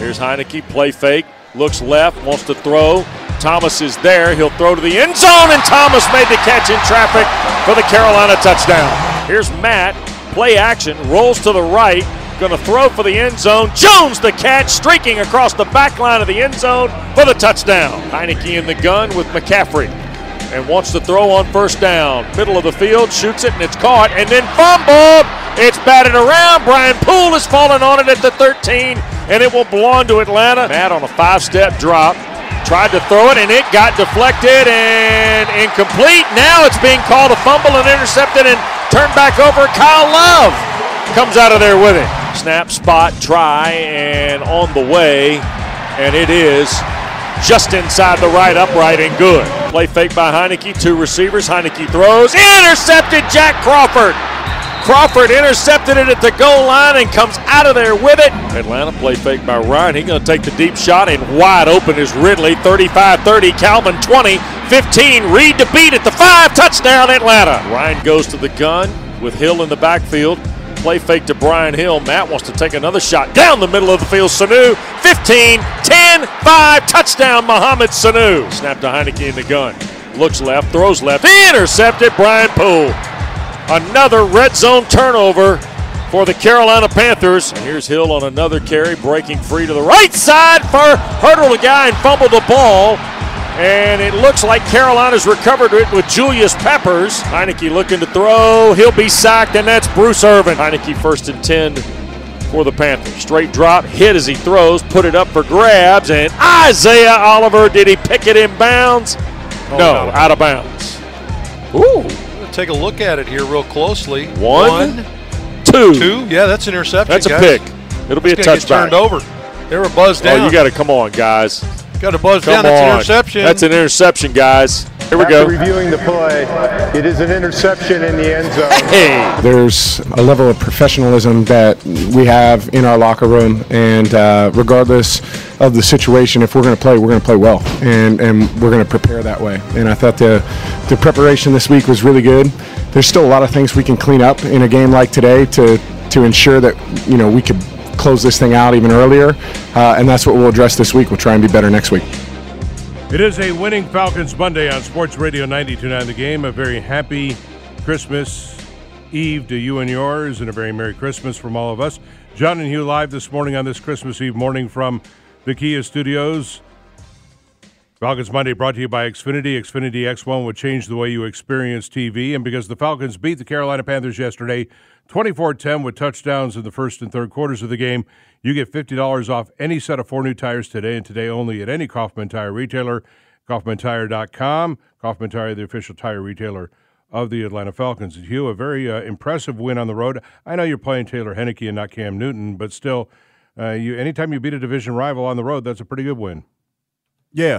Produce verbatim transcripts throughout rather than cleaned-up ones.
Here's Heineke, play fake, looks left, wants to throw. Thomas is there. He'll throw to the end zone, and Thomas made the catch in traffic for the Carolina touchdown. Here's Matt, play action, rolls to the right, going to throw for the end zone. Jones the catch, streaking across the back line of the end zone for the touchdown. Heineke in the gun with McCaffrey and wants to throw on first down. Middle of the field, shoots it, and it's caught, and then fumbled. It's batted around. Brian Poole has fallen on it at the thirteen, and it will belong to Atlanta. Matt on a five-step drop. Tried to throw it, and it got deflected and incomplete. Now it's being called a fumble and intercepted and turned back over. Kyle Love comes out of there with it. Snap, spot, try, and on the way, and it is just inside the right upright and good. Play fake by Heineke, two receivers. Heineke throws, intercepted Jack Crawford. Crawford intercepted it at the goal line and comes out of there with it. Atlanta play fake by Ryan. He's going to take the deep shot, and wide open is Ridley. thirty-five thirty, Calvin twenty, fifteen, Reed to beat at the five, touchdown Atlanta. Ryan goes to the gun with Hill in the backfield. Play fake to Brian Hill. Matt wants to take another shot down the middle of the field. Sanu, fifteen, ten, five, touchdown Mohamed Sanu. Snap to Heineke in the gun. Looks left, throws left, intercepted Brian Poole. Another red zone turnover for the Carolina Panthers. And here's Hill on another carry, breaking free to the right side for hurdle a guy and fumbled the ball. And it looks like Carolina's recovered it with Julius Peppers. Heineke looking to throw. He'll be sacked, and that's Bruce Irvin. Heineke first and ten for the Panthers. Straight drop, hit as he throws, put it up for grabs, and Isaiah Oliver, did he pick it in bounds? Oh, no, out of, out of bounds. Ooh. Take a look at it here real closely. One, One two. Two, yeah, that's an interception, That's a guys. pick. It'll be That's a touchback. Turned over. They were buzzed down. Oh, you got to come on, guys. Got to buzz come down. That's on. an interception. That's an interception, guys. Here we After go. Reviewing the play, it is an interception in the end zone. Hey. There's a level of professionalism that we have in our locker room, and uh, regardless of the situation, if we're going to play, we're going to play well, and, and we're going to prepare that way. And I thought the the preparation this week was really good. There's still a lot of things we can clean up in a game like today to to ensure that, you know, we could close this thing out even earlier, uh, and that's what we'll address this week. We'll try and be better next week. It is a winning Falcons Monday on Sports Radio ninety-two point nine The Game. A very happy Christmas Eve to you and yours, and a very Merry Christmas from all of us. John and Hugh live this morning on this Christmas Eve morning from the Kia Studios. Falcons Monday brought to you by Xfinity. Xfinity X one would change the way you experience T V, and because the Falcons beat the Carolina Panthers yesterday twenty-four ten with touchdowns in the first and third quarters of the game, you get fifty dollars off any set of four new tires today, and today only at any Kaufman Tire retailer, kaufman tire dot com. Kaufman Tire, the official tire retailer of the Atlanta Falcons. And Hugh, a very uh, impressive win on the road. I know you're playing Taylor Heineke and not Cam Newton, but still, uh, you anytime you beat a division rival on the road, that's a pretty good win. Yeah,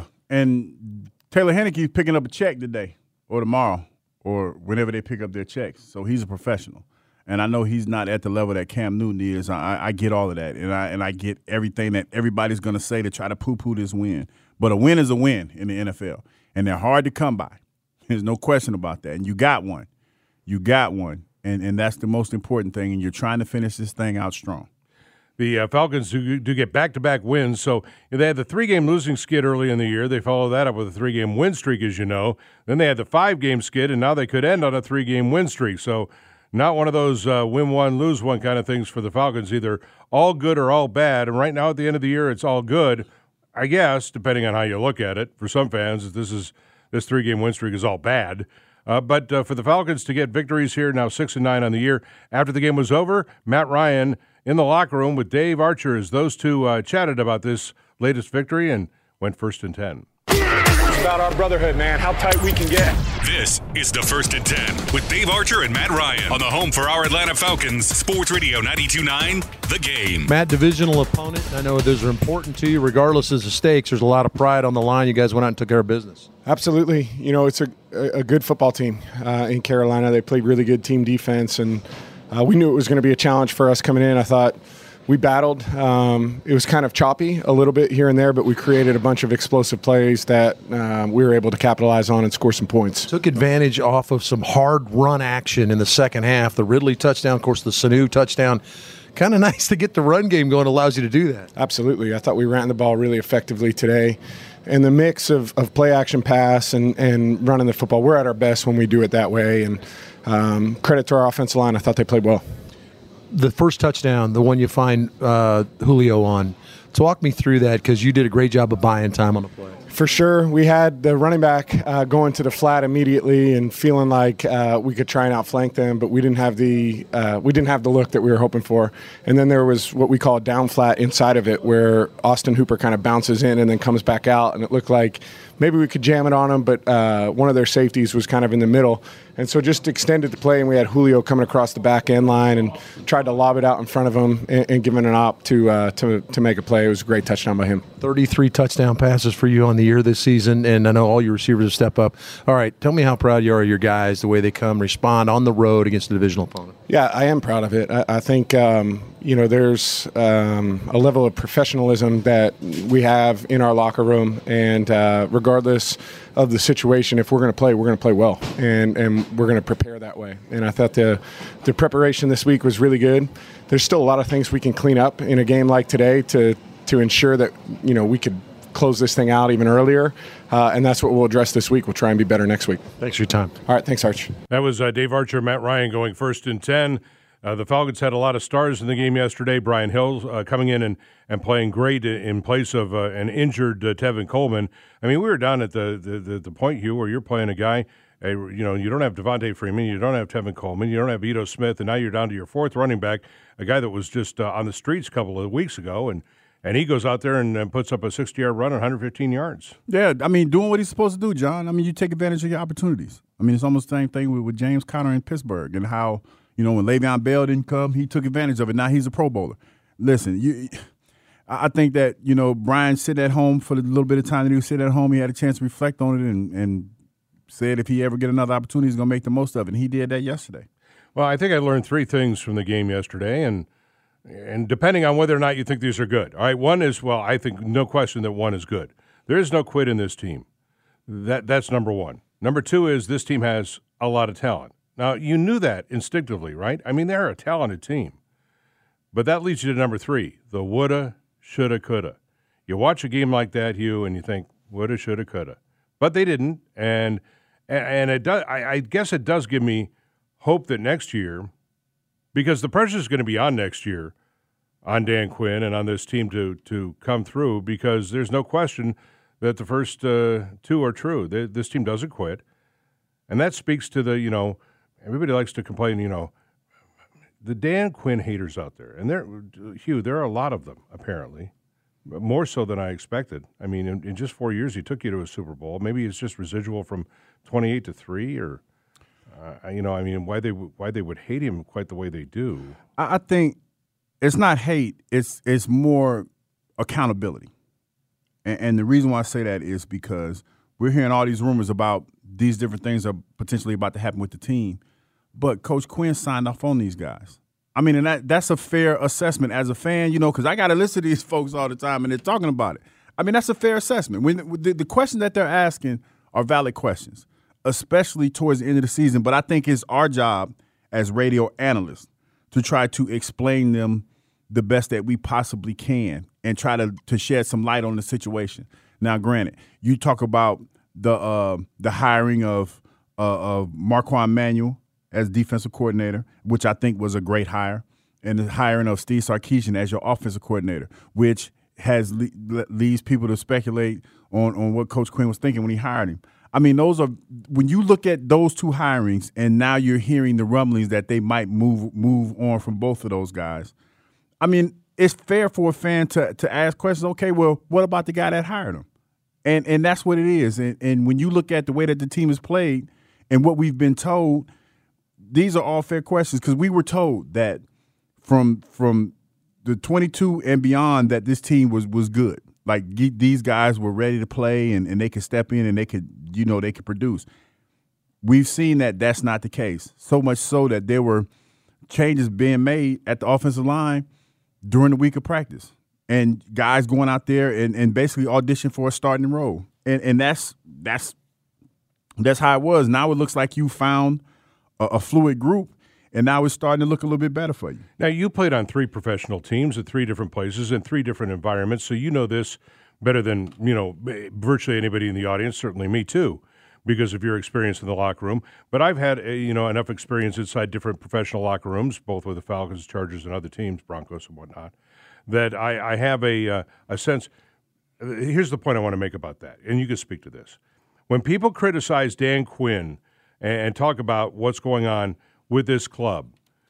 and Taylor Heineke's picking up a check today or tomorrow or whenever they pick up their checks. So he's a professional. And I know he's not at the level that Cam Newton is. I, I get all of that, and I and I get everything that everybody's going to say to try to poo-poo this win. But a win is a win in the N F L, and they're hard to come by. There's no question about that. And you got one. You got one, and, and that's the most important thing, and you're trying to finish this thing out strong. The uh, Falcons do, do get back-to-back wins. So they had the three-game losing skid early in the year. They followed that up with a three-game win streak, as you know. Then they had the five-game skid, and now they could end on a three-game win streak. So not one of those uh, win one, lose one kind of things for the Falcons, either all good or all bad. And right now at the end of the year, it's all good, I guess, depending on how you look at it. For some fans, this is this three-game win streak is all bad. Uh, but uh, for the Falcons to get victories here, now six and nine on the year. After the game was over, Matt Ryan in the locker room with Dave Archer as those two uh, chatted about this latest victory and went first and ten. It's about our brotherhood, man, how tight we can get. This is the First and Ten with Dave Archer and Matt Ryan on the home for our Atlanta Falcons, Sports Radio ninety-two point nine The Game. Matt, divisional opponent. I know those are important to you regardless of the stakes. There's a lot of pride on the line. You guys went out and took care of business. Absolutely. You know, it's a, a good football team uh, in Carolina. They played really good team defense, and uh, we knew it was going to be a challenge for us coming in. I thought we battled. Um, it was kind of choppy a little bit here and there, but we created a bunch of explosive plays that um, we were able to capitalize on and score some points. Took advantage off of some hard run action in the second half. The Ridley touchdown, of course, the Sanu touchdown kind of nice to get the run game going. Allows you to do that. Absolutely. I thought we ran the ball really effectively today. And the mix of, of play action pass and, and running the football, we're at our best when we do it that way. And um, credit to our offensive line. I thought they played well. The first touchdown, the one you find uh, Julio on, talk me through that because you did a great job of buying time on the play. For sure. We had the running back uh, going to the flat immediately and feeling like uh, we could try and outflank them, but we didn't have the uh, we didn't have the look that we were hoping for. And then there was what we call a down flat inside of it where Austin Hooper kind of bounces in and then comes back out, and it looked like maybe we could jam it on them, but uh, one of their safeties was kind of in the middle. And so just extended the play, and we had Julio coming across the back end line and tried to lob it out in front of him and, and give him an op to, uh, to to make a play. It was a great touchdown by him. thirty-three touchdown passes for you on the year this season, and I know all your receivers have stepped up. All right, tell me how proud you are of your guys, the way they come, respond on the road against a divisional opponent. Yeah, I am proud of it. I, I think, um, you know, there's um, a level of professionalism that we have in our locker room, and uh, regardless of the situation, if we're going to play, we're going to play well, and, and we're going to prepare that way. And I thought the the preparation this week was really good. There's still a lot of things we can clean up in a game like today to to ensure that, you know, we could close this thing out even earlier, uh, and that's what we'll address this week. We'll try and be better next week. Thanks for your time. All right, thanks, Arch. That was uh, Dave Archer, Matt Ryan going first and ten. Uh, the Falcons had a lot of stars in the game yesterday. Brian Hill uh, coming in and, and playing great in place of uh, an injured uh, Tevin Coleman. I mean, we were down at the, the, the, the point, Hugh, where you're playing a guy, a, you know, you don't have Devontae Freeman, you don't have Tevin Coleman, you don't have Ito Smith, and now you're down to your fourth running back, a guy that was just uh, on the streets a couple of weeks ago, and And he goes out there and, and puts up a sixty-yard run at one hundred fifteen yards. Yeah, I mean, doing what he's supposed to do, John. I mean, you take advantage of your opportunities. I mean, it's almost the same thing with, with James Conner in Pittsburgh and how, you know, when Le'Veon Bell didn't come, he took advantage of it. Now he's a Pro Bowler. Listen, you, I think that, you know, Brian sitting at home for the little bit of time that he was sitting at home, he had a chance to reflect on it and, and said if he ever get another opportunity, he's going to make the most of it. And he did that yesterday. Well, I think I learned three things from the game yesterday, and and depending on whether or not you think these are good. All right, one is, well, I think no question that one is good. There is no quit in this team. That That's number one. Number two is this team has a lot of talent. Now, you knew that instinctively, right? I mean, they're a talented team. But that leads you to number three, the woulda, shoulda, coulda. You watch a game like that, Hugh, and you think, woulda, shoulda, coulda. But they didn't, and and it does. I, I guess it does give me hope that next year, because the pressure is going to be on next year on Dan Quinn and on this team to to come through, because there's no question that the first uh, two are true. They, this team doesn't quit. And that speaks to the, you know, everybody likes to complain, you know, the Dan Quinn haters out there. And there, Hugh, there are a lot of them, apparently, more so than I expected. I mean, in, in just four years, he took you to a Super Bowl. Maybe it's just residual from twenty-eight to three, or Uh, you know, I mean, why they why they would hate him quite the way they do. I, I think it's not hate; it's it's more accountability. And, and the reason why I say that is because we're hearing all these rumors about these different things are potentially about to happen with the team, but Coach Quinn signed off on these guys. I mean, and that that's a fair assessment as a fan, you know, because I got to listen to these folks all the time, and they're talking about it. I mean, that's a fair assessment. When the, the questions that they're asking are valid questions, especially towards the end of the season. But I think it's our job as radio analysts to try to explain them the best that we possibly can and try to, to shed some light on the situation. Now, granted, you talk about the uh, the hiring of uh, of Marquand Manuel as defensive coordinator, which I think was a great hire, and the hiring of Steve Sarkisian as your offensive coordinator, which has le- leads people to speculate on, on what Coach Quinn was thinking when he hired him. I mean, those are when you look at those two hirings, and now you're hearing the rumblings that they might move move on from both of those guys. I mean, it's fair for a fan to to ask questions. Okay, well, what about the guy that hired him? And and that's what it is. And, and when you look at the way that the team is played and what we've been told, these are all fair questions, because we were told that from from the twenty-two and beyond that this team was was good. Like, these guys were ready to play, and, and they could step in and they could, you know, they could produce. We've seen that that's not the case. So much so that there were changes being made at the offensive line during the week of practice, and guys going out there and, and basically audition for a starting role. And and that's that's that's how it was. Now it looks like you found a, a fluid group, and now it's starting to look a little bit better for you. Now, you played on three professional teams at three different places in three different environments, so you know this better than, you know, virtually anybody in the audience, certainly me too, because of your experience in the locker room. But I've had, a, you know, enough experience inside different professional locker rooms, both with the Falcons, Chargers, and other teams, Broncos and whatnot, that I, I have a, uh, a sense. Here's the point I want to make about that, and you can speak to this. When people criticize Dan Quinn and, and talk about what's going on with this club,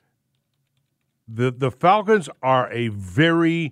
the the Falcons are a very,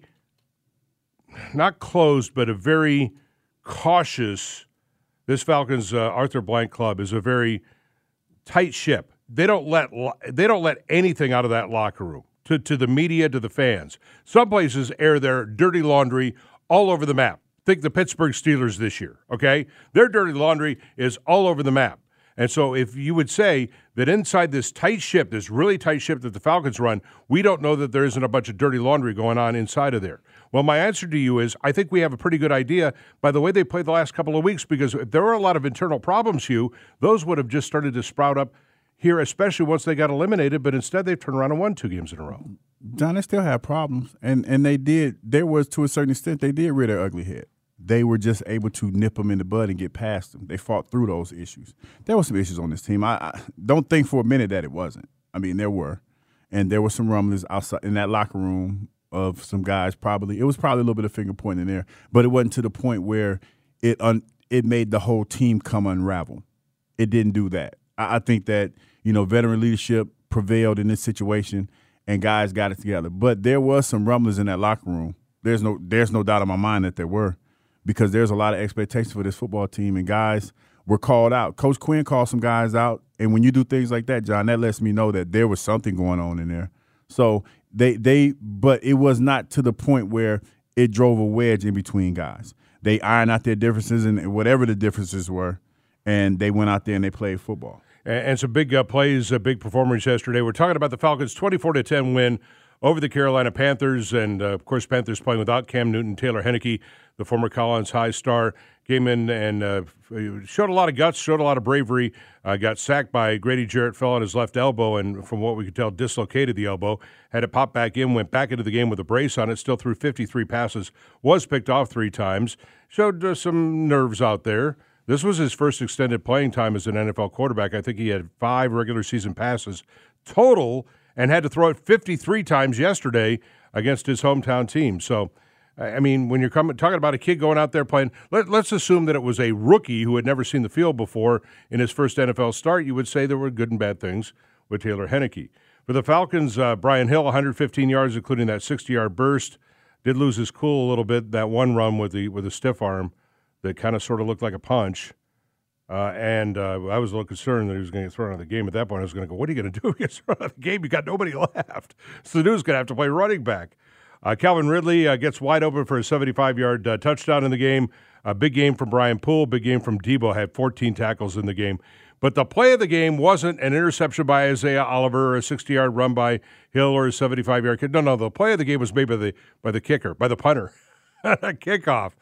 not closed, but a very cautious, this Falcons uh, Arthur Blank club is a very tight ship. They don't let they don't let anything out of that locker room to, to the media, to the fans. Some places air their dirty laundry all over the map. Think the Pittsburgh Steelers this year, okay? Their dirty laundry is all over the map. And so if you would say that inside this tight ship, this really tight ship that the Falcons run, we don't know that there isn't a bunch of dirty laundry going on inside of there. Well, my answer to you is I think we have a pretty good idea by the way they played the last couple of weeks, because if there were a lot of internal problems, Hugh, those would have just started to sprout up here, especially once they got eliminated, but instead they've turned around and won two games in a row. John, they still have problems, and, and they did, there was, to a certain extent, they did rear their ugly head. They were just able to nip them in the bud and get past them. They fought through those issues. There were some issues on this team. I, I don't think for a minute that it wasn't. I mean, there were. And there were some rumblings outside in that locker room of some guys probably. It was probably a little bit of finger pointing there, but it wasn't to the point where it un, it made the whole team come unravel. It didn't do that. I, I think that, you know, veteran leadership prevailed in this situation and guys got it together. But there was some rumblings in that locker room. There's no there's no doubt in my mind that there were. Because there's a lot of expectations for this football team, and guys were called out. Coach Quinn called some guys out, and when you do things like that, John, that lets me know that there was something going on in there. So they they, but it was not to the point where it drove a wedge in between guys. They ironed out their differences and whatever the differences were, and they went out there and they played football. And, and some big uh, plays, uh, big performers yesterday. We're talking about the Falcons' twenty-four to ten win over the Carolina Panthers, and uh, of course, Panthers playing without Cam Newton. Taylor Henneke, the former Collins High star, came in and uh, showed a lot of guts, showed a lot of bravery, uh, got sacked by Grady Jarrett, fell on his left elbow, and from what we could tell, dislocated the elbow, had it pop back in, went back into the game with a brace on it, still threw fifty-three passes, was picked off three times, showed uh, some nerves out there. This was his first extended playing time as an N F L quarterback. I think he had five regular season passes total, and had to throw it fifty-three times yesterday against his hometown team. So, I mean, when you're coming, talking about a kid going out there playing, let, let's assume that it was a rookie who had never seen the field before in his first N F L start, you would say there were good and bad things with Taylor Henneke. For the Falcons, uh, Brian Hill, one hundred fifteen yards, including that sixty-yard burst. Did lose his cool a little bit, that one run with the with a stiff arm that kind of sort of looked like a punch. Uh, and uh, I was a little concerned that he was going to get thrown out of the game. At that point, I was going to go, what are you going to do? He gets thrown out of the game. You got nobody left. Sanu's going to have to play running back. Uh, Calvin Ridley uh, gets wide open for a seventy-five-yard uh, touchdown in the game. A big game from Brian Poole. Big game from Debo. Had fourteen tackles in the game. But the play of the game wasn't an interception by Isaiah Oliver or a sixty-yard run by Hill or a seventy-five-yard kick. No, no, the play of the game was made by the, by the kicker, by the punter. A kickoff.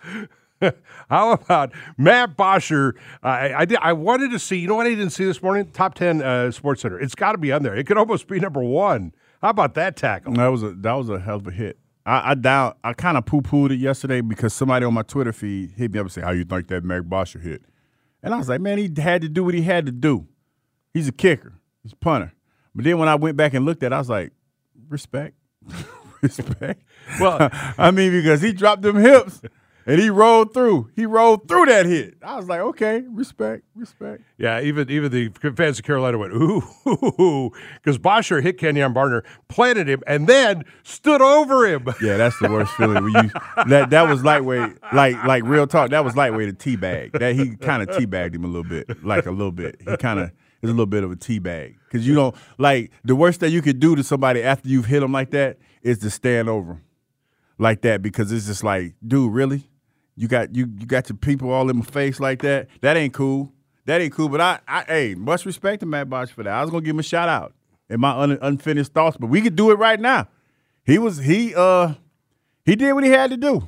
How about Matt Bosher? Uh, I, I, did, I wanted to see, you know what I didn't see this morning? Top ten uh, Sports Center. It's got to be on there. It could almost be number one. How about that tackle? That was a that was a hell of a hit. I, I doubt. I kind of poo-pooed it yesterday because somebody on my Twitter feed hit me up and said, "How you think that Matt Bosher hit?" And I was like, "Man, he had to do what he had to do. He's a kicker. He's a punter." But then when I went back and looked at it, I was like, "Respect, respect." Well, I mean, because he dropped them hips. And he rolled through. He rolled through that hit. I was like, okay, respect, respect. Yeah, even even the fans of Carolina went, ooh, because Bosher hit Kenyon Barner, planted him, and then stood over him. Yeah, that's the worst feeling. When you that that was lightweight, like like real talk. That was lightweight a teabag. That he kind of teabagged him a little bit, like a little bit. He kind of is a little bit of a teabag because you don't like the worst that you could do to somebody after you've hit them like that is to stand over them like that because it's just like, dude, really? You got you you got your people all in my face like that. That ain't cool. That ain't cool. But I, I hey, much respect to Matt Bosch for that. I was gonna give him a shout out in my un, unfinished thoughts, but we could do it right now. He was he uh he did what he had to do.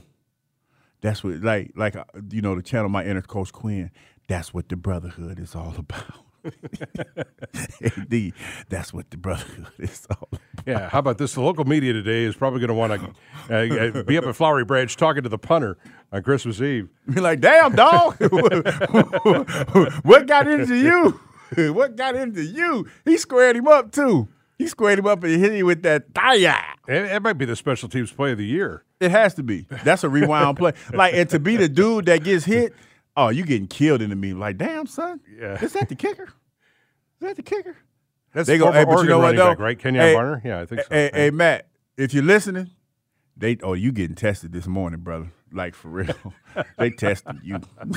That's what like like you know the channel my inner Coach Quinn. That's what the brotherhood is all about. A D, that's what the brotherhood is all about. Yeah, how about this? The local media today is probably going to want to uh, be up at Flowery Branch talking to the punter on Christmas Eve. Be like, damn, dog, what got into you? What got into you? He squared him up, too. He squared him up and hit him with that thigh. It, it might be the special teams play of the year. It has to be. That's a rewound play. Like, and to be the dude that gets hit, oh, you getting killed in the meme. Like, damn, son, yeah. Is that the kicker? Is that the kicker? That's they the go, hey, but you know what, though? Back, right? Kenyon hey, Barner? Yeah, I think so. Hey, yeah. hey, Matt, if you're listening, they oh, you getting tested this morning, brother. Like, for real. They tested you.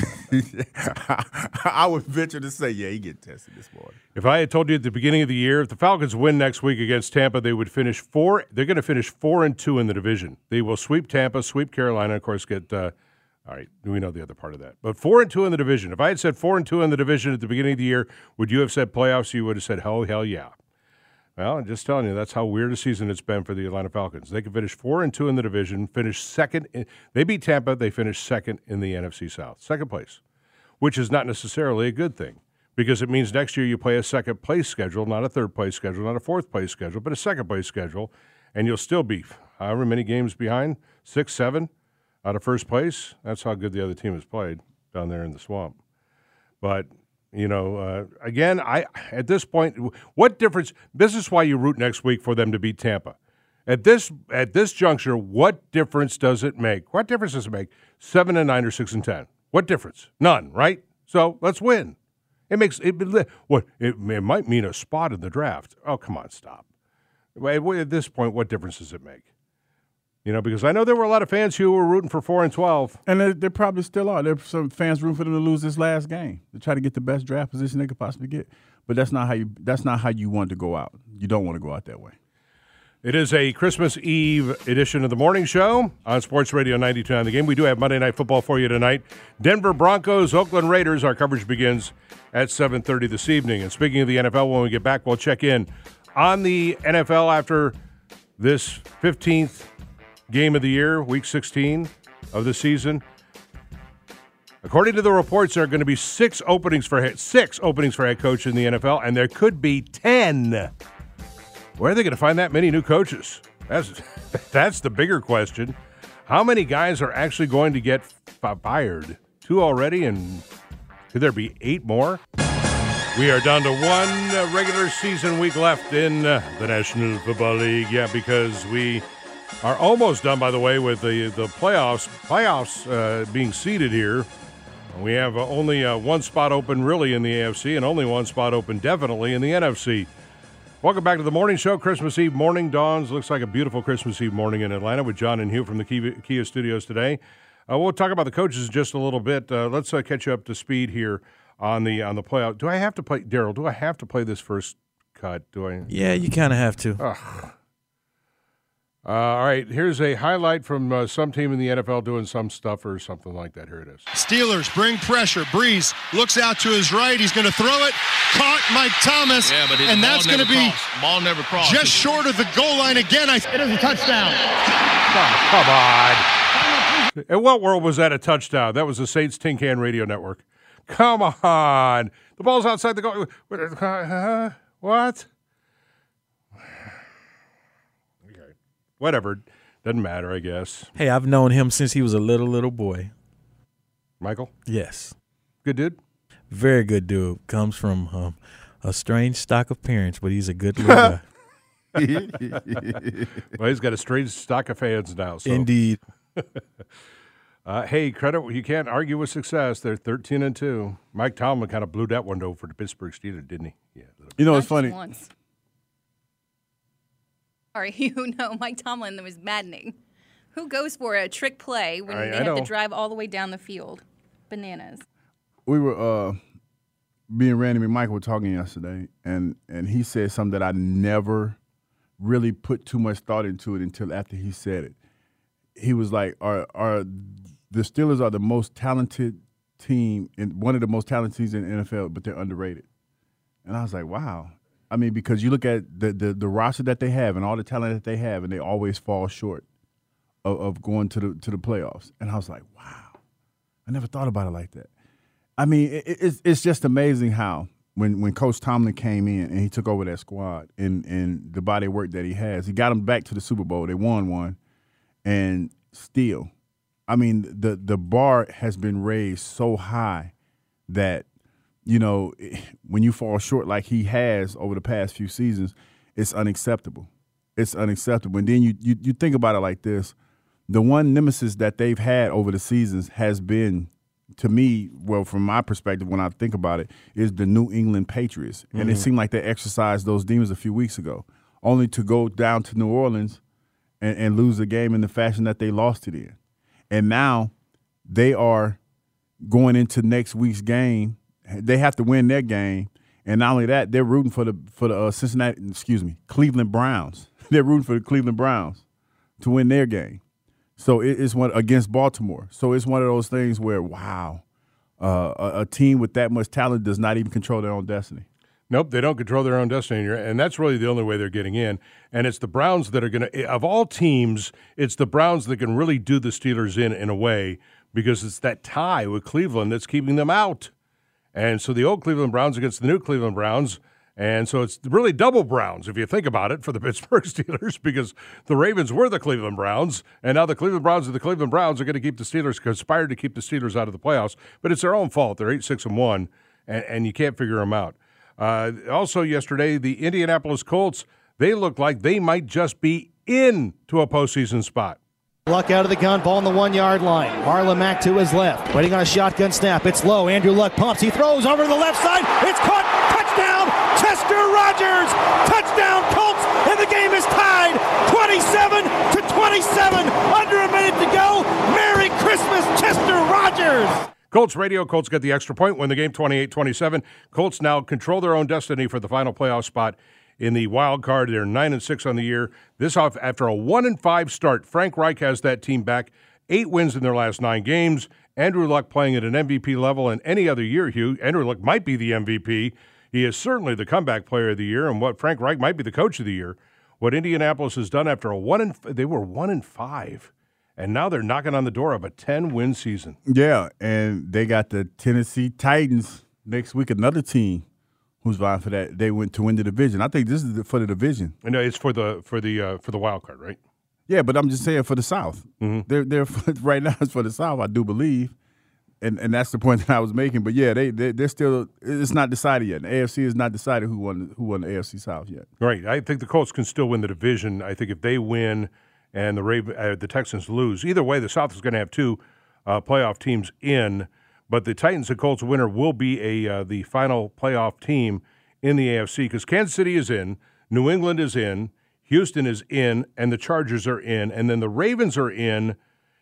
I would venture to say, yeah, he getting tested this morning. If I had told you at the beginning of the year, if the Falcons win next week against Tampa, they would finish four. They're going to finish four and two in the division. They will sweep Tampa, sweep Carolina, of course, get uh, – all right, we know the other part of that. But four and two in the division. If I had said four and two in the division at the beginning of the year, would you have said playoffs? You would have said, hell, hell yeah. Well, I'm just telling you, that's how weird a season it's been for the Atlanta Falcons. They can finish four and two in the division, finish second. In, they beat Tampa. They finished second in the N F C South, second place, which is not necessarily a good thing because it means next year you play a second place schedule, not a third place schedule, not a fourth place schedule, but a second place schedule, and you'll still be however many games behind, six, seven out of first place. That's how good the other team has played down there in the swamp. But You know, uh, again, I at this point, what difference? This is why you root next week for them to beat Tampa. At this at this juncture, what difference does it make? What difference does it make? Seven and nine or six and ten? What difference? None, right? So let's win. It makes it. What it, it might mean a spot in the draft. Oh, come on, stop. At this point, what difference does it make? You know, because I know there were a lot of fans who were rooting for four and twelve, and there, there probably still are. There's some fans rooting for them to lose this last game to try to get the best draft position they could possibly get. But that's not how you. That's not how you want to go out. You don't want to go out that way. It is a Christmas Eve edition of the morning show on Sports Radio ninety-two point nine The Game. We do have Monday Night Football for you tonight. Denver Broncos, Oakland Raiders. Our coverage begins at seven thirty this evening. And speaking of the N F L, when we get back, we'll check in on the N F L after this fifteenth game of the year, week sixteen of the season. According to the reports, there are going to be six openings for head, six openings for head coach in the N F L, and there could be ten. Where are they going to find that many new coaches? That's that's the bigger question. How many guys are actually going to get fired? Two already, and could there be eight more? We are down to one regular season week left in uh, the National Football League. Yeah, because we are almost done, by the way, with the, the playoffs playoffs uh, being seeded here. We have uh, only uh, one spot open really in the A F C and only one spot open definitely in the N F C. Welcome back to the morning show. Christmas Eve morning dawns. Looks like a beautiful Christmas Eve morning in Atlanta with John and Hugh from the Kia, Kia Studios today. Uh, we'll talk about the coaches in just a little bit. Uh, let's uh, catch you up to speed here on the on the playoff. Do I have to play, Daryl, do I have to play this first cut? Do I? Yeah, you kind of have to. Ugh. Uh, all right, here's a highlight from uh, some team in the N F L doing some stuff or something like that. Here it is. Steelers bring pressure. Breeze looks out to his right. He's going to throw it. Caught Mike Thomas. Yeah, but and that's going to be crossed. Ball never crossed. Just short of the goal line again. I, it is a touchdown. Oh, come on. In what world was that a touchdown? That was the Saints Tin Can Radio Network. Come on. The ball's outside the goal. Uh, what? Whatever. Doesn't matter, I guess. Hey, I've known him since he was a little, little boy. Michael? Yes. Good dude? Very good dude. Comes from um, a strange stock of parents, but he's a good little guy. Well, he's got a strange stock of fans now. So. Indeed. uh, hey, credit. You can't argue with success. They're thirteen and two. Mike Tomlin kind of blew that one over for the Pittsburgh Steelers, didn't he? Yeah. You know, it's funny. Once. Sorry, you know, Mike Tomlin was maddening. Who goes for a trick play when I, they I have know. to drive all the way down the field? Bananas. We were, uh, me and Randy McMichael were talking yesterday, and, and he said something that I never really put too much thought into it until after he said it. He was like, "Are are the Steelers are the most talented team, in one of the most talented teams in the N F L, but they're underrated." And I was like, wow. I mean, because you look at the, the, the roster that they have and all the talent that they have, and they always fall short of, of going to the to the playoffs. And I was like, wow, I never thought about it like that. I mean, it, it's it's just amazing how when when Coach Tomlin came in and he took over that squad and and the body of work that he has, he got them back to the Super Bowl. They won one, and still, I mean, the the bar has been raised so high that, you know, when you fall short like he has over the past few seasons, it's unacceptable. It's unacceptable. And then you you, you think about it like this: the one nemesis that they've had over the seasons has been, to me, well, from my perspective, when I think about it, is the New England Patriots. And mm-hmm. it seemed like they exercised those demons a few weeks ago, only to go down to New Orleans and, and lose the game in the fashion that they lost it in. And now they are going into next week's game. They have to win their game. And not only that, they're rooting for the for the uh, Cincinnati, excuse me, Cleveland Browns. They're rooting for the Cleveland Browns to win their game. So it, it's one against Baltimore. So it's one of those things where, wow, uh, a, a team with that much talent does not even control their own destiny. Nope, they don't control their own destiny, and that's really the only way they're getting in. And it's the Browns that are going to, of all teams, it's the Browns that can really do the Steelers in in a way, because it's that tie with Cleveland that's keeping them out. And so the old Cleveland Browns against the new Cleveland Browns, and so it's really double Browns, if you think about it, for the Pittsburgh Steelers, because the Ravens were the Cleveland Browns, and now the Cleveland Browns and the Cleveland Browns are going to keep the Steelers, conspired to keep the Steelers out of the playoffs. But it's their own fault. They're eight, six, and one, and, and you can't figure them out. Uh, also yesterday, the Indianapolis Colts, they look like they might just be in to a postseason spot. Luck out of the gun, ball on the one-yard line. Marlon Mack to his left, waiting on a shotgun snap. It's low. Andrew Luck pumps. He throws over to the left side. It's caught. Touchdown, Chester Rogers. Touchdown, Colts, and the game is tied. twenty-seven to twenty-seven. Under a minute to go. Merry Christmas, Chester Rogers. Colts radio. Colts get the extra point. Win the game twenty-eight twenty-seven. Colts now control their own destiny for the final playoff spot in the wild card. They're nine and six on the year. This off after a one and five start. Frank Reich has that team back. Eight wins in their last nine games. Andrew Luck playing at an M V P level, and any other year, Hugh, Andrew Luck might be the M V P. He is certainly the comeback player of the year, and what Frank Reich might be the coach of the year. What Indianapolis has done after a one and they were one and five, and now they're knocking on the door of a ten-win season. Yeah, and they got the Tennessee Titans next week. Another team who's vying for that. They went to win the division. I think this is for the division. I know it's for the for the uh, for the wild card, right? Yeah, but I'm just saying for the South. Mm-hmm. They're they're for, right now it's for the South, I do believe, and and that's the point that I was making. But yeah, they they they're still, it's not decided yet. The A F C is not decided who won who won the A F C South yet. Right. I think the Colts can still win the division. I think if they win and the Raven, uh, the Texans lose, either way, the South is going to have two uh, playoff teams in. But the Titans and Colts winner will be a uh, the final playoff team in the A F C, because Kansas City is in, New England is in, Houston is in, and the Chargers are in, and then the Ravens are in,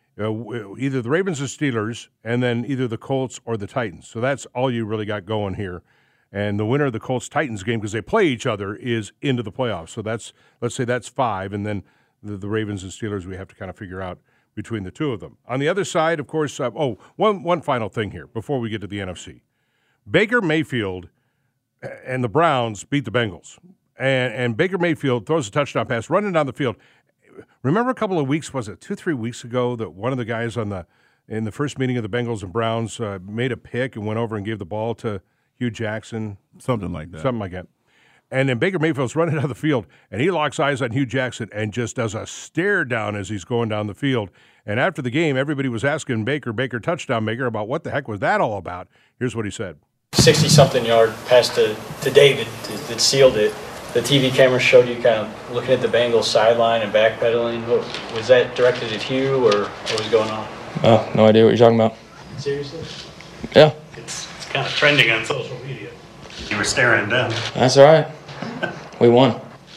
uh, either the Ravens or Steelers, and then either the Colts or the Titans. So that's all you really got going here. And the winner of the Colts-Titans game, because they play each other, is into the playoffs. So that's, let's say that's five, and then the, the Ravens and Steelers we have to kind of figure out between the two of them. On the other side, of course, uh, oh, one, one final thing here before we get to the N F C. Baker Mayfield and the Browns beat the Bengals. And, and Baker Mayfield throws a touchdown pass, running down the field. Remember a couple of weeks, was it two, three weeks ago, that one of the guys on the in the first meeting of the Bengals and Browns uh, made a pick and went over and gave the ball to Hugh Jackson? Something like that. Something like that. And then Baker Mayfield's running down the field, and he locks eyes on Hugh Jackson and just does a stare down as he's going down the field. And after the game, everybody was asking Baker, Baker touchdown maker, about what the heck was that all about. Here's what he said. sixty-something yard pass to, to David that sealed it. The T V camera showed you kind of looking at the Bengals sideline and backpedaling. What, was that directed at Hugh, or what was going on? Oh, no idea what you're talking about. Seriously? Yeah. It's, it's kind of trending on social media. You were staring him down. That's all right. We won.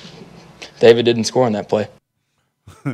David didn't score on that play. uh,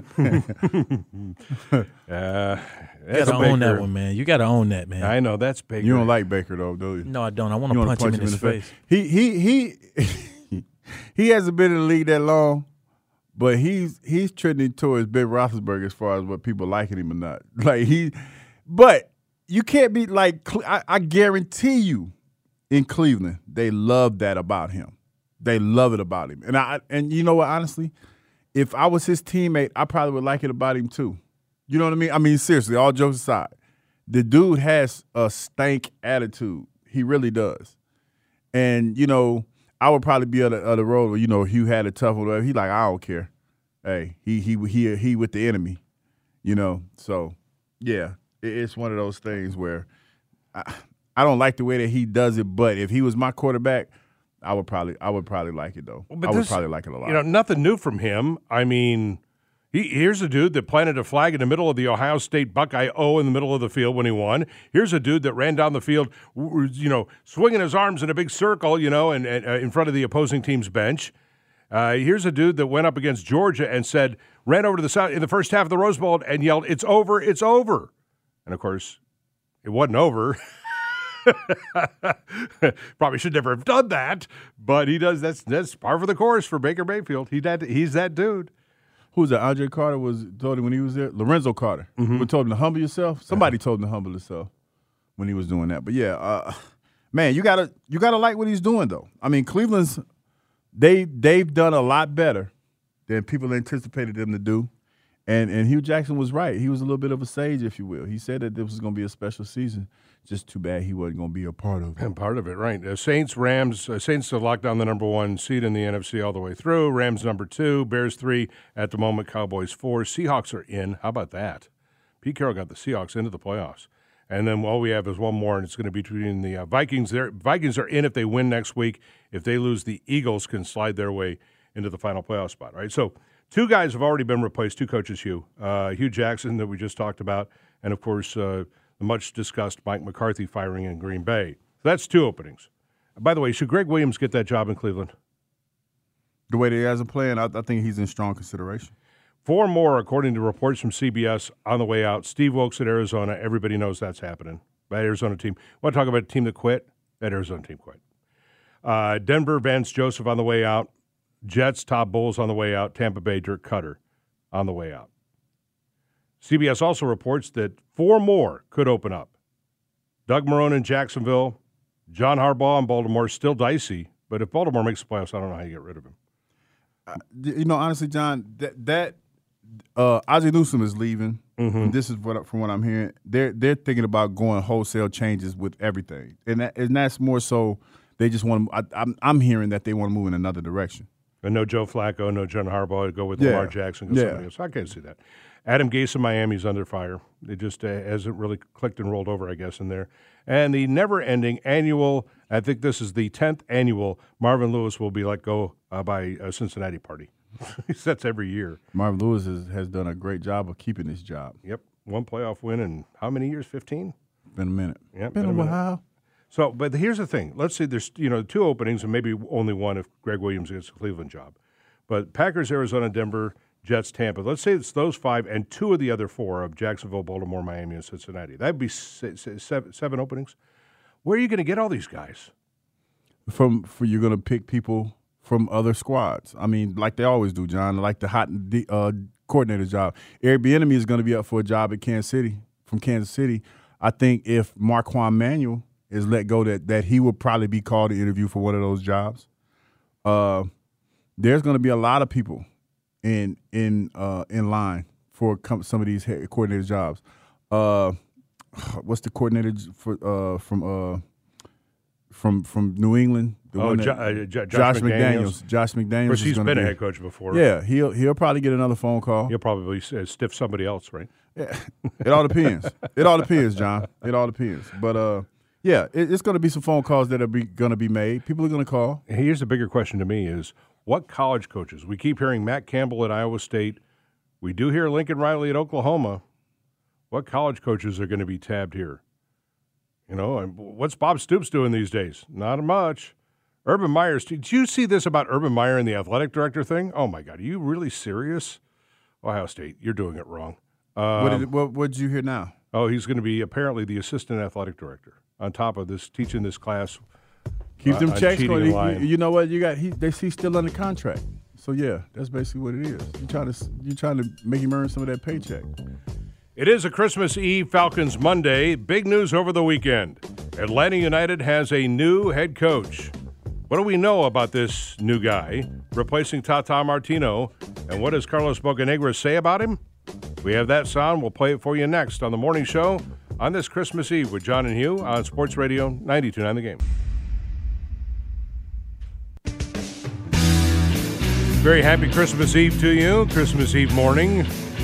You gotta own that one, man. You gotta own that, man. I know, that's Baker. You don't like Baker, though, do you? No, I don't. I want to punch, punch him in his face. face. He he he he hasn't been in the league that long, but he's he's trending towards Ben Roethlisberger as far as what people liking him or not. Like he, but you can't be like I, I guarantee you, in Cleveland they love that about him. They love it about him, and I and you know what? Honestly, if I was his teammate, I probably would like it about him too. You know what I mean? I mean, seriously, all jokes aside, the dude has a stank attitude. He really does. And, you know, I would probably be on the other road where, you know, Hugh had a tough one. He like, I don't care. Hey, he he he he with the enemy, you know. So, yeah, it, it's one of those things where I, I don't like the way that he does it, but if he was my quarterback, I would probably I would probably like it, though. But I would this, probably like it a lot. You know, nothing new from him. I mean, he, here's a dude that planted a flag in the middle of the Ohio State Buckeye O in the middle of the field when he won. Here's a dude that ran down the field, you know, swinging his arms in a big circle, you know, and, and uh, in front of the opposing team's bench. Uh, here's a dude that went up against Georgia and said, ran over to the side in the first half of the Rose Bowl and yelled, "It's over, it's over." And, of course, it wasn't over. Probably should never have done that, but he does. That's that's par for the course for Baker Mayfield. He that he's that dude. Who's that? Andre Carter was told him when he was there. Lorenzo Carter. Mm-hmm. Who told him to humble yourself? Somebody told him to humble himself when he was doing that. But yeah, uh, man, you gotta you gotta like what he's doing though. I mean, Cleveland's they they've done a lot better than people anticipated them to do. And and Hugh Jackson was right. He was a little bit of a sage, if you will. He said that this was going to be a special season. Just too bad he wasn't going to be a part of it. And part of it, right. Uh, Saints, Rams, uh, Saints to lock down the number one seed in the N F C all the way through. Rams number two, Bears three at the moment, Cowboys four. Seahawks are in. How about that? Pete Carroll got the Seahawks into the playoffs. And then all we have is one more, and it's going to be between the uh, Vikings. Their Vikings are in if they win next week. If they lose, the Eagles can slide their way into the final playoff spot, right? So two guys have already been replaced, two coaches, Hugh. Uh, Hugh Jackson that we just talked about, and, of course, uh, the much-discussed Mike McCarthy firing in Green Bay. So that's two openings. By the way, should Greg Williams get that job in Cleveland? The way that he has a plan, I, I think he's in strong consideration. Four more, according to reports from C B S, on the way out. Steve Wilkes at Arizona. Everybody knows that's happening. That Arizona team. Want to talk about a team that quit? That Arizona team quit. Uh, Denver, Vance Joseph on the way out. Jets, Todd Bowles on the way out. Tampa Bay, Dirk Cutter on the way out. C B S also reports that four more could open up. Doug Marrone in Jacksonville, John Harbaugh in Baltimore, still dicey. But if Baltimore makes the playoffs, I don't know how you get rid of him. Uh, you know, honestly, John, that that uh, Ozzie Newsome is leaving. Mm-hmm. And this is what from what I'm hearing. They're they're thinking about going wholesale changes with everything, and that, and that's more so they just want to. I, I'm I'm hearing that they want to move in another direction. And no Joe Flacco, no John Harbaugh, go with Yeah. Lamar Jackson, go Yeah. somebody else. I can't see that. Adam Gase in Miami's under fire. It just uh, hasn't really clicked and rolled over, I guess, in there. And the never-ending annual, I think this is the tenth annual, Marvin Lewis will be let go uh, by a Cincinnati party. That's every year. Marvin Lewis has, has done a great job of keeping his job. Yep, one playoff win in how many years? fifteen? Been a minute. Yep, Been a minute. while. So, but here's the thing. Let's say there's you know two openings and maybe only one if Greg Williams gets a Cleveland job. But Packers, Arizona, Denver, Jets, Tampa. Let's say it's those five and two of the other four of Jacksonville, Baltimore, Miami, and Cincinnati. That'd be se- se- seven, seven openings. Where are you going to get all these guys? From for you're going to pick people from other squads. I mean, like they always do, John. Like the hot uh, coordinator job. Eric Bieniemy is going to be up for a job at Kansas City. From Kansas City, I think if Marquand Manuel is let go, that that he will probably be called to interview for one of those jobs. Uh, there's going to be a lot of people in in uh, in line for com- some of these head coordinator jobs. Uh, what's the coordinator for uh, from uh, from from New England? The Oh, one that- Jo- uh, Jo- Josh Josh McDaniels. McDaniels. Josh McDaniels. Of course, is he's gonna been a be- head coach before. Yeah, he'll he'll probably get another phone call. He'll probably uh, stiff somebody else, right? Yeah, it all depends. It all depends, John. It all depends. But uh, yeah, it, it's going to be some phone calls that are be, going to be made. People are going to call. Here's the bigger question to me is what college coaches? We keep hearing Matt Campbell at Iowa State. We do hear Lincoln Riley at Oklahoma. What college coaches are going to be tabbed here? You know, and what's Bob Stoops doing these days? Not much. Urban Meyer, did you see this about Urban Meyer and the athletic director thing? Oh, my God. Are you really serious? Ohio State, you're doing it wrong. Um, what did what what did you hear now? Oh, he's going to be apparently the assistant athletic director on top of this, teaching this class. Keep uh, them on checks cheating going. and You, lying. you know what? You got he. They see still under contract. So yeah, that's basically what it is. You trying to you trying to make him earn some of that paycheck. It is a Christmas Eve Falcons Monday. Big news over the weekend. Atlanta United has a new head coach. What do we know about this new guy replacing Tata Martino? And what does Carlos Bocanegra say about him? We have that sound. We'll play it for you next on the morning show on this Christmas Eve with John and Hugh on Sports Radio ninety-two point nine The Game. Very happy Christmas Eve to you, Christmas Eve morning.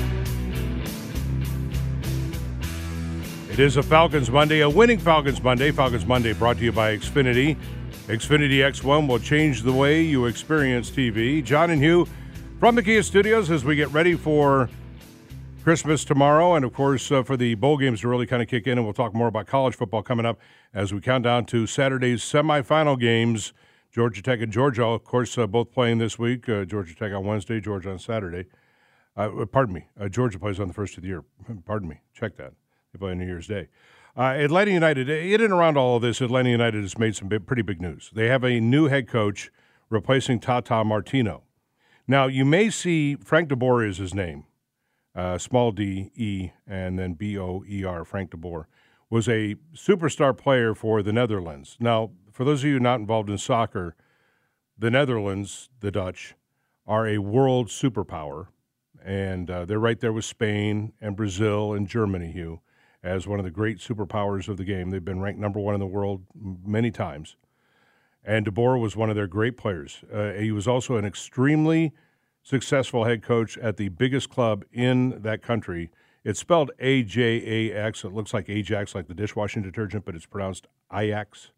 It is a Falcons Monday, a winning Falcons Monday. Falcons Monday brought to you by Xfinity. Xfinity X one will change the way you experience T V. John and Hugh from the Kia Studios as we get ready for Christmas tomorrow, and of course uh, for the bowl games to really kind of kick in, and we'll talk more about college football coming up as we count down to Saturday's semifinal games. Georgia Tech and Georgia, of course, uh, both playing this week. Uh, Georgia Tech on Wednesday, Georgia on Saturday. Uh, pardon me, uh, Georgia plays on the first of the year. Pardon me, check that. They play on New Year's Day. Uh, Atlanta United, in and around all of this, Atlanta United has made some big, pretty big news. They have a new head coach replacing Tata Martino. Now, you may see Frank DeBoer is his name, uh, small d, E, and then B O E R, Frank DeBoer, was a superstar player for the Netherlands. Now, for those of you not involved in soccer, the Netherlands, the Dutch, are a world superpower, and uh, they're right there with Spain and Brazil and Germany, Hugh, as one of the great superpowers of the game. They've been ranked number one in the world many times. And De Boer was one of their great players. Uh, he was also an extremely successful head coach at the biggest club in that country. It's spelled A J A X. It looks like Ajax, like the dishwashing detergent, but it's pronounced Ajax.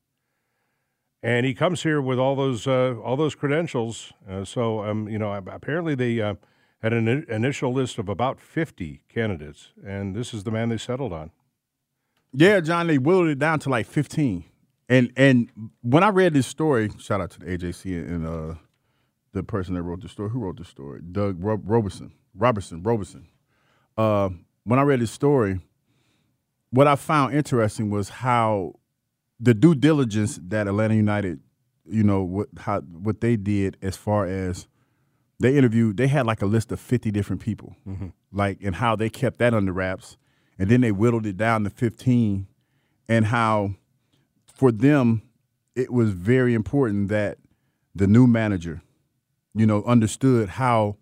And he comes here with all those uh, all those credentials. Uh, so, um, you know, apparently they uh, had an in- initial list of about fifty candidates, and this is the man they settled on. Yeah, John, they whittled it down to like fifteen. And and when I read this story, shout out to the A J C and uh, the person that wrote the story. Who wrote the story? Doug Rob- Robertson. Robertson. Robertson. Uh, when I read this story, what I found interesting was how the due diligence that Atlanta United, you know, what how what they did as far as they interviewed, they had like a list of fifty different people, mm-hmm. like, and how they kept that under wraps, and then they whittled it down to fifteen, and how for them it was very important that the new manager, you know, understood how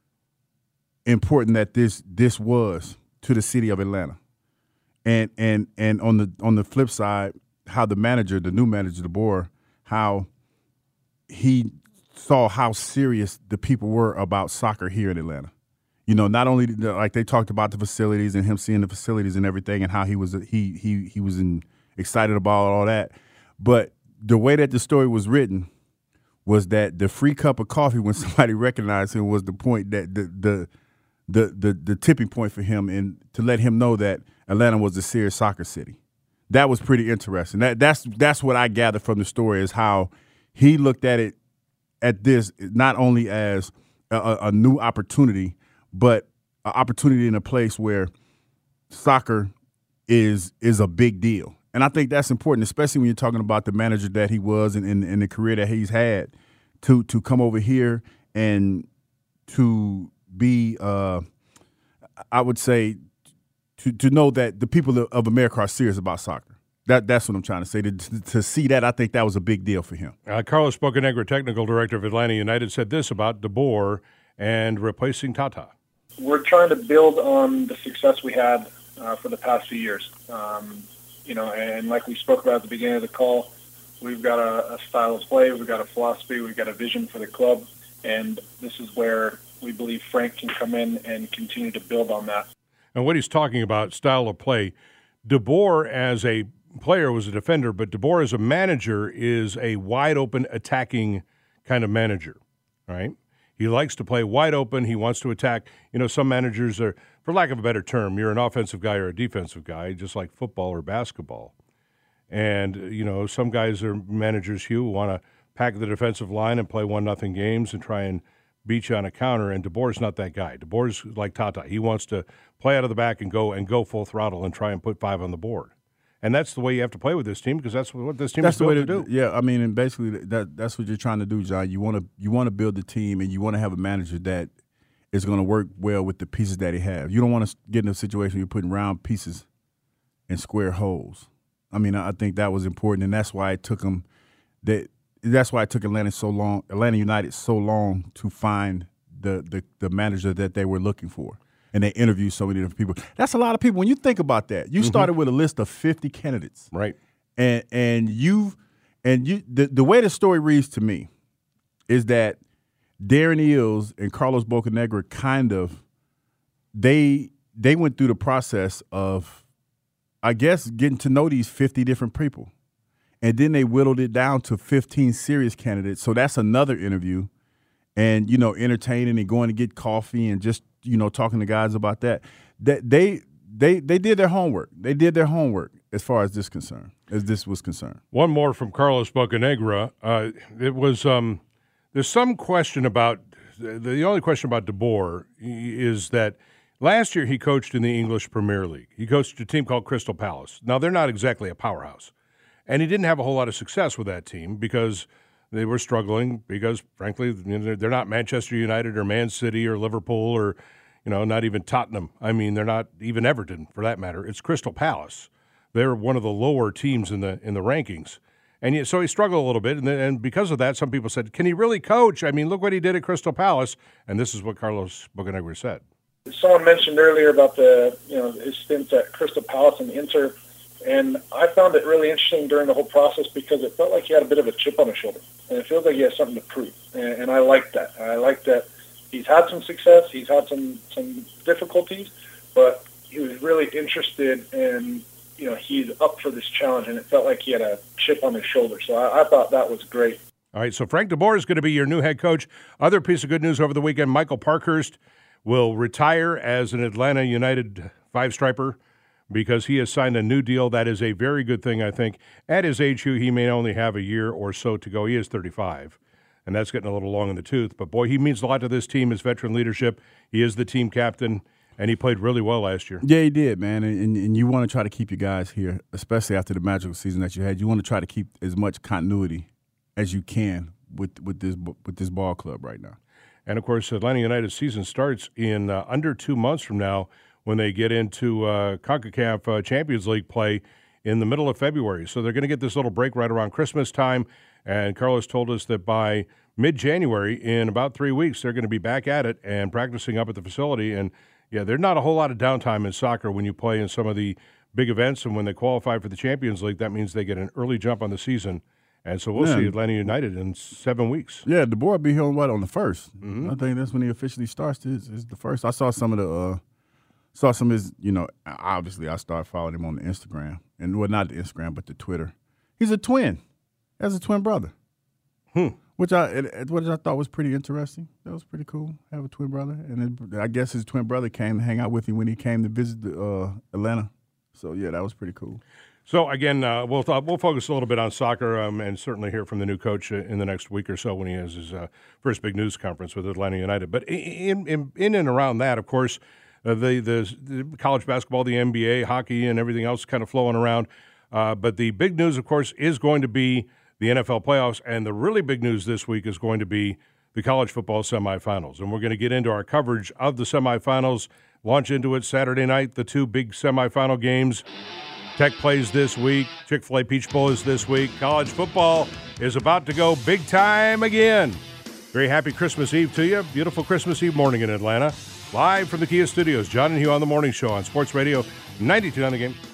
important that this this was to the city of Atlanta, and and and on the on the flip side, how the manager, the new manager, De Boer, how he saw how serious the people were about soccer here in Atlanta. You know, not only like they talked about the facilities and him seeing the facilities and everything, and how he was he he he was in, excited about all that, but the way that the story was written was that the free cup of coffee when somebody recognized him was the point that the the the the, the tipping point for him, and to let him know that Atlanta was a serious soccer city. That was pretty interesting. That that's that's what I gathered from the story, is how he looked at it, at this not only as a, a new opportunity, but an opportunity in a place where soccer is is a big deal. And I think that's important, especially when you're talking about the manager that he was and, and, and the career that he's had, to to come over here and to be, uh, I would say, to to know that the people of America are serious about soccer. That That's what I'm trying to say. To, to see that, I think that was a big deal for him. Uh, Carlos Bocanegra, technical director of Atlanta United, said this about De Boer and replacing Tata. We're trying to build on the success we had uh, for the past few years. Um, you know, and like we spoke about at the beginning of the call, we've got a, a style of play, we've got a philosophy, we've got a vision for the club, and this is where we believe Frank can come in and continue to build on that. And what he's talking about, style of play, De Boer as a player was a defender, but De Boer as a manager is a wide-open attacking kind of manager, right? He likes to play wide open. He wants to attack. You know, some managers are, for lack of a better term, you're an offensive guy or a defensive guy, just like football or basketball. And, you know, some guys are managers, Hugh, who want to pack the defensive line and play one nothing games and try and beat you on a counter, and De Boer's not that guy. De Boer's like Tata. He wants to play out of the back and go and go full throttle and try and put five on the board. And that's the way you have to play with this team, because that's what this team that's is the built way to do. Yeah, I mean, and basically that that's what you're trying to do, John. You want to you want to build the team, and you want to have a manager that is going to work well with the pieces that he has. You don't want to get in a situation where you're putting round pieces in square holes. I mean, I think that was important, and that's why it took them that that's why it took Atlanta so long, Atlanta United so long to find the the, the manager that they were looking for. And they interviewed so many different people. That's a lot of people. When you think about that, you mm-hmm. started with a list of fifty candidates, right? And and you and you the, the way the story reads to me is that Darren Eales and Carlos Bocanegra kind of they they went through the process of, I guess, getting to know these fifty different people. And then they whittled it down to fifteen serious candidates. So that's another interview. And, you know, entertaining and going to get coffee and just, you know, talking to guys about that. That they they they did their homework. They did their homework as far as this concerned, as this was concerned. One more from Carlos Bocanegra. Uh, it was um, there's some question about the, the only question about DeBoer is that last year he coached in the English Premier League. He coached a team called Crystal Palace. Now they're not exactly a powerhouse, and he didn't have a whole lot of success with that team because they were struggling. Because frankly, they're not Manchester United or Man City or Liverpool or you know not even Tottenham. I mean, they're not even Everton for that matter. It's Crystal Palace. They're one of the lower teams in the in the rankings. And yet, so he struggled a little bit. And, then, and because of that, some people said, can he really coach? I mean, look what he did at Crystal Palace. And this is what Carlos Bocanegra said. Someone mentioned earlier about the, you know, his stints at Crystal Palace and Inter. And I found it really interesting during the whole process because it felt like he had a bit of a chip on his shoulder. And it feels like he has something to prove. And, and I like that. I like that he's had some success. He's had some, some difficulties. But he was really interested in, you know, he's up for this challenge, and it felt like he had a chip on his shoulder. So I, I thought that was great. All right, so Frank DeBoer is going to be your new head coach. Other piece of good news over the weekend, Michael Parkhurst will retire as an Atlanta United five-striper because he has signed a new deal. That is a very good thing, I think. At his age, he may only have a year or so to go. He is thirty-five, and that's getting a little long in the tooth. But, boy, he means a lot to this team, his veteran leadership. He is the team captain. And he played really well last year. Yeah, he did, man. And, and you want to try to keep your guys here, especially after the magical season that you had. You want to try to keep as much continuity as you can with with this with this ball club right now. And, of course, Atlanta United's season starts in uh, under two months from now when they get into uh, CONCACAF uh, Champions League play in the middle of February. So they're going to get this little break right around Christmas time. And Carlos told us that by mid-January, in about three weeks, they're going to be back at it and practicing up at the facility. And yeah, there's not a whole lot of downtime in soccer when you play in some of the big events, and when they qualify for the Champions League, that means they get an early jump on the season. And so we'll yeah. see Atlanta United in seven weeks. Yeah, DeBoer will be here on what, on the first? Mm-hmm. I think that's when he officially starts. Is is the first? I saw some of the uh, saw some of his. You know, obviously I started following him on the Instagram, and well, not the Instagram, but the Twitter. He's a twin. He has a twin brother. Hmm. Which I it, which I thought was pretty interesting. That was pretty cool. Have a twin brother, and then I guess his twin brother came to hang out with him when he came to visit the, uh, Atlanta. So yeah, that was pretty cool. So again, uh, we'll th- we'll focus a little bit on soccer, um, and certainly hear from the new coach in the next week or so when he has his uh, first big news conference with Atlanta United. But in in, in and around that, of course, uh, the, the the college basketball, the N B A, hockey, and everything else kind of flowing around. Uh, but the big news, of course, is going to be the N F L playoffs, and the really big news this week is going to be the college football semifinals. And we're going to get into our coverage of the semifinals, launch into it Saturday night, the two big semifinal games. Tech plays this week. Chick-fil-A Peach Bowl is this week. College football is about to go big time again. Very happy Christmas Eve to you. Beautiful Christmas Eve morning in Atlanta. Live from the Kia Studios, John and Hugh on the Morning Show on Sports Radio ninety-two on the Game.